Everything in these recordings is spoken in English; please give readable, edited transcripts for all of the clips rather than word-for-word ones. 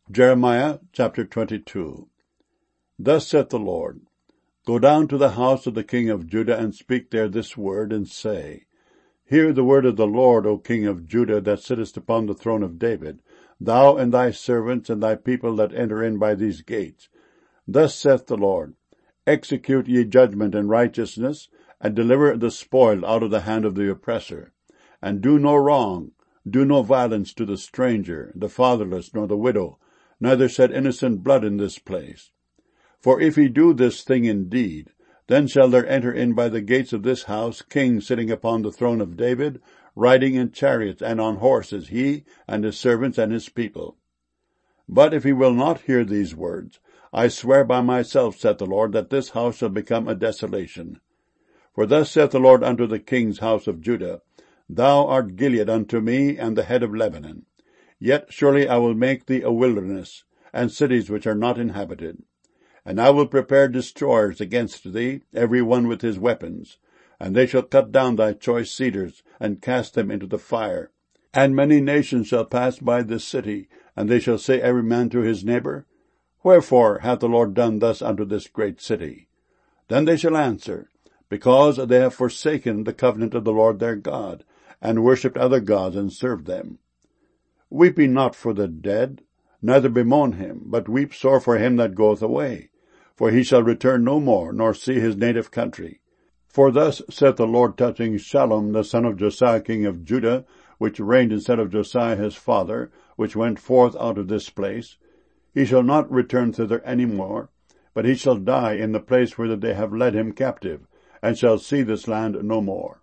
Jeremiah chapter 22. Thus saith the Lord, Go down to the house of the king of Judah, and speak there this word, and say, Hear the word of the Lord, O king of Judah, that sittest upon the throne of David, thou and thy servants and thy people that enter in by these gates. Thus saith the Lord, Execute ye judgment and righteousness, and deliver the spoil out of the hand of the oppressor. And do no wrong, do no violence to the stranger, the fatherless, nor the widow, neither shed innocent blood in this place. For if he do this thing indeed, then shall there enter in by the gates of this house kings sitting upon the throne of David, riding in chariots and on horses, he and his servants and his people. But if he will not hear these words, I swear by myself, saith the Lord, that this house shall become a desolation. For thus saith the Lord unto the king's house of Judah, Thou art Gilead unto me, and the head of Lebanon. Yet surely I will make thee a wilderness, and cities which are not inhabited. And I will prepare destroyers against thee, every one with his weapons. And they shall cut down thy choice cedars, and cast them into the fire. And many nations shall pass by this city, and they shall say every man to his neighbor, Wherefore hath the Lord done thus unto this great city? Then they shall answer, Because they have forsaken the covenant of the Lord their God, and worshipped other gods, and served them. Weep ye not for the dead, neither bemoan him, but weep sore for him that goeth away. For he shall return no more, nor see his native country. For thus saith the Lord touching Shallum the son of Josiah king of Judah, which reigned instead of Josiah his father, which went forth out of this place, He shall not return thither any more, but he shall die in the place whither they have led him captive, and shall see this land no more.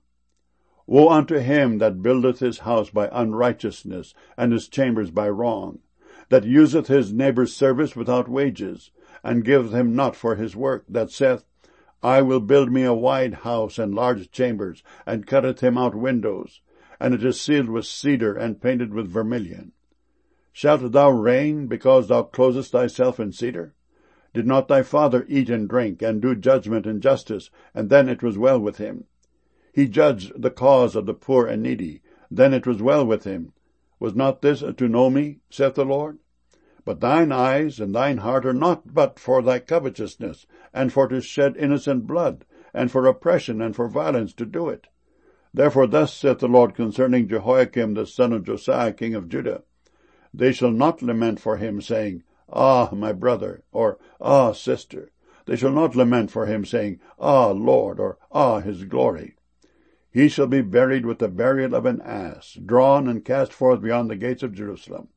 Woe unto him that buildeth his house by unrighteousness, and his chambers by wrong, that useth his neighbour's service without wages, and giveth him not for his work, that saith, I will build me a wide house and large chambers, and cutteth him out windows, and it is sealed with cedar and painted with vermilion. Shalt thou reign, because thou closest thyself in cedar? Did not thy father eat and drink, and do judgment and justice, and then it was well with him? He judged the cause of the poor and needy, then it was well with him. Was not this to know me, saith the Lord? But thine eyes and thine heart are not but for thy covetousness, and for to shed innocent blood, and for oppression and for violence to do it. Therefore thus saith the Lord concerning Jehoiakim the son of Josiah king of Judah, They shall not lament for him, saying, Ah, my brother, or Ah, sister. They shall not lament for him, saying, Ah, Lord, or Ah, his glory. He shall be buried with the burial of an ass, drawn and cast forth beyond the gates of Jerusalem.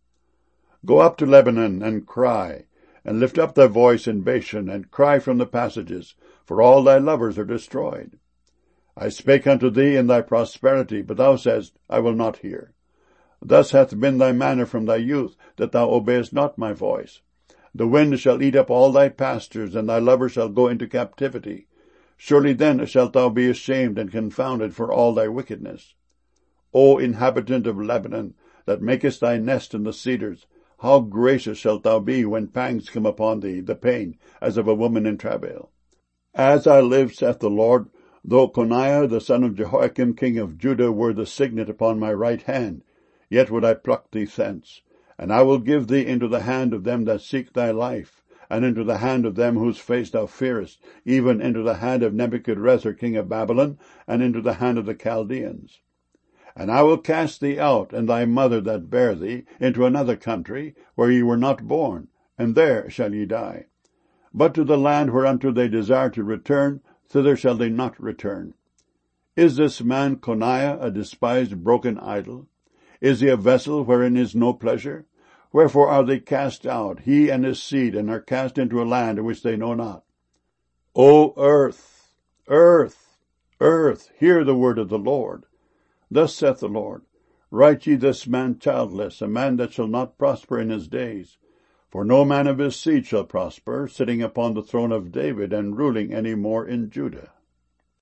Go up to Lebanon, and cry, and lift up thy voice in Bashan, and cry from the passages, for all thy lovers are destroyed. I spake unto thee in thy prosperity, but thou saidst, I will not hear. Thus hath been thy manner from thy youth, that thou obeyest not my voice. The wind shall eat up all thy pastures, and thy lovers shall go into captivity. Surely then shalt thou be ashamed and confounded for all thy wickedness. O inhabitant of Lebanon, that makest thy nest in the cedars, how gracious shalt thou be when pangs come upon thee, the pain, as of a woman in travail. As I live, saith the Lord, though Coniah the son of Jehoiakim king of Judah were the signet upon my right hand, yet would I pluck thee thence, and I will give thee into the hand of them that seek thy life, and into the hand of them whose face thou fearest, even into the hand of Nebuchadrezzar king of Babylon, and into the hand of the Chaldeans. And I will cast thee out, and thy mother that bare thee, into another country, where ye were not born, and there shall ye die. But to the land whereunto they desire to return, thither shall they not return. Is this man Coniah a despised broken idol? Is he a vessel wherein is no pleasure? Wherefore are they cast out, he and his seed, and are cast into a land which they know not? O earth, earth, earth, hear the word of the Lord. Thus saith the Lord, Write ye this man childless, a man that shall not prosper in his days. For no man of his seed shall prosper, sitting upon the throne of David, and ruling any more in Judah.